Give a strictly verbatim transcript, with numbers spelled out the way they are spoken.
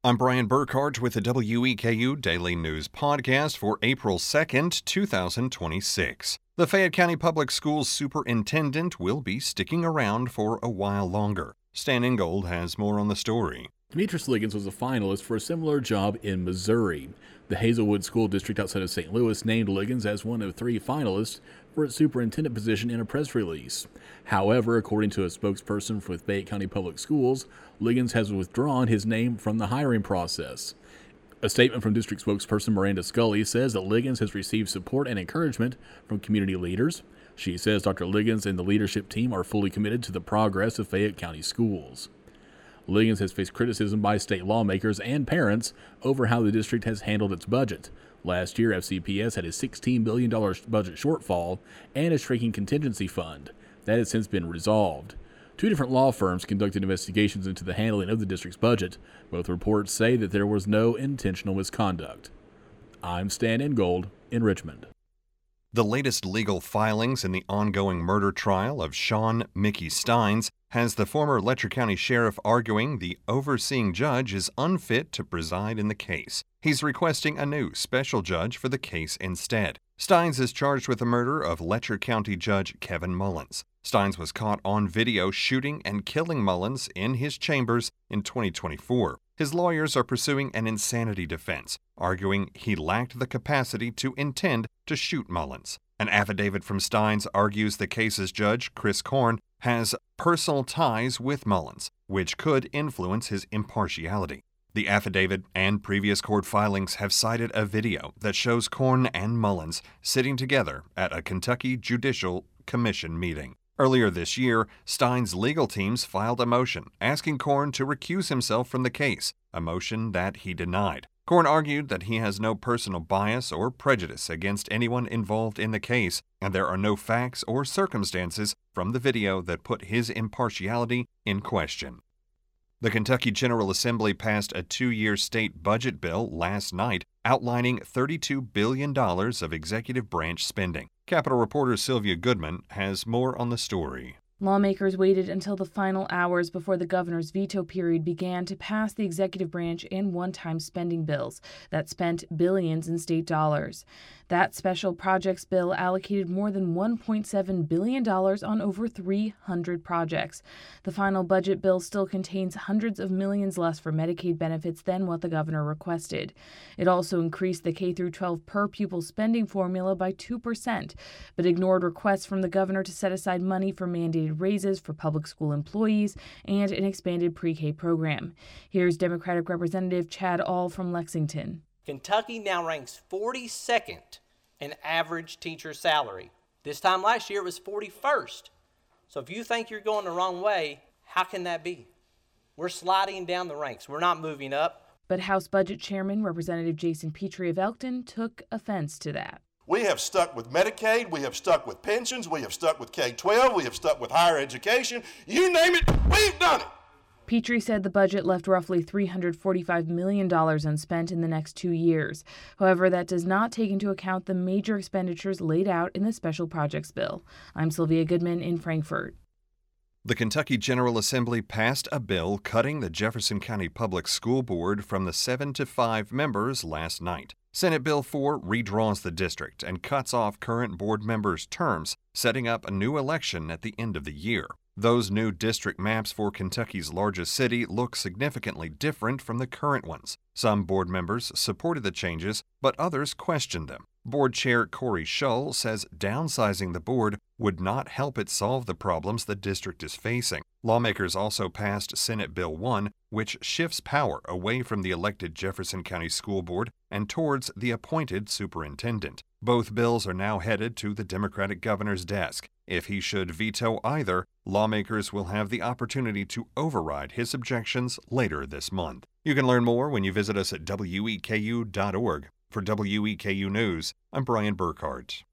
I'm Brian Burkhart with the W E K U Daily News Podcast for April second, two thousand twenty-six. The Fayette County Public Schools Superintendent will be sticking around for a while longer. Stan Ingold has more on the story. Demetrius Liggins was a finalist for a similar job in Missouri. The Hazelwood School District outside of Saint Louis named Liggins as one of three finalists for its superintendent position in a press release. However, according to a spokesperson for Fayette County Public Schools, Liggins has withdrawn his name from the hiring process. A statement from district spokesperson Miranda Scully says that Liggins has received support and encouragement from community leaders. She says Doctor Liggins and the leadership team are fully committed to the progress of Fayette County schools. Liggins has faced criticism by state lawmakers and parents over how the district has handled its budget. Last year, F C P S had a sixteen billion dollars budget shortfall and a shrinking contingency fund. That has since been resolved. Two different law firms conducted investigations into the handling of the district's budget. Both reports say that there was no intentional misconduct. I'm Stan Ingold in Richmond. The latest legal filings in the ongoing murder trial of Sean Mickey Steins has the former Letcher County Sheriff arguing the overseeing judge is unfit to preside in the case. He's requesting a new special judge for the case instead. Steins is charged with the murder of Letcher County Judge Kevin Mullins. Steins was caught on video shooting and killing Mullins in his chambers in twenty twenty-four. His lawyers are pursuing an insanity defense, arguing he lacked the capacity to intend to shoot Mullins. An affidavit from Steins argues the case's judge, Chris Korn, has personal ties with Mullins, which could influence his impartiality. The affidavit and previous court filings have cited a video that shows Korn and Mullins sitting together at a Kentucky Judicial Commission meeting. Earlier this year, Steins' legal teams filed a motion asking Korn to recuse himself from the case, a motion that he denied. Korn argued that he has no personal bias or prejudice against anyone involved in the case, and there are no facts or circumstances from the video that put his impartiality in question. The Kentucky General Assembly passed a two-year state budget bill last night outlining thirty-two billion dollars of executive branch spending. Capitol reporter Sylvia Goodman has more on the story. Lawmakers waited until the final hours before the governor's veto period began to pass the executive branch and one-time spending bills that spent billions in state dollars. That special projects bill allocated more than one point seven billion dollars on over three hundred projects. The final budget bill still contains hundreds of millions less for Medicaid benefits than what the governor requested. It also increased the K through twelve per pupil spending formula by two percent, but ignored requests from the governor to set aside money for mandated raises for public school employees and an expanded pre-K program. Here's Democratic Representative Chad All from Lexington. Kentucky now ranks forty-second in average teacher salary. This time last year it was forty-first. So if you think you're going the wrong way, how can that be? We're sliding down the ranks. We're not moving up. But House Budget Chairman Representative Jason Petrie of Elkton took offense to that. We have stuck with Medicaid, we have stuck with pensions, we have stuck with K twelve, we have stuck with higher education. You name it, we've done it. Petrie said the budget left roughly three hundred forty-five million dollars unspent in the next two years. However, that does not take into account the major expenditures laid out in the special projects bill. I'm Sylvia Goodman in Frankfort. The Kentucky General Assembly passed a bill cutting the Jefferson County Public School Board from the seven to five members last night. Senate Bill four redraws the district and cuts off current board members' terms, setting up a new election at the end of the year. Those new district maps for Kentucky's largest city look significantly different from the current ones. Some board members supported the changes, but others questioned them. Board Chair Corey Shull says downsizing the board would not help it solve the problems the district is facing. Lawmakers also passed Senate Bill one, which shifts power away from the elected Jefferson County School Board and towards the appointed superintendent. Both bills are now headed to the Democratic governor's desk. If he should veto either, lawmakers will have the opportunity to override his objections later this month. You can learn more when you visit us at W E K U dot org. For W E K U News, I'm Brian Burkhart.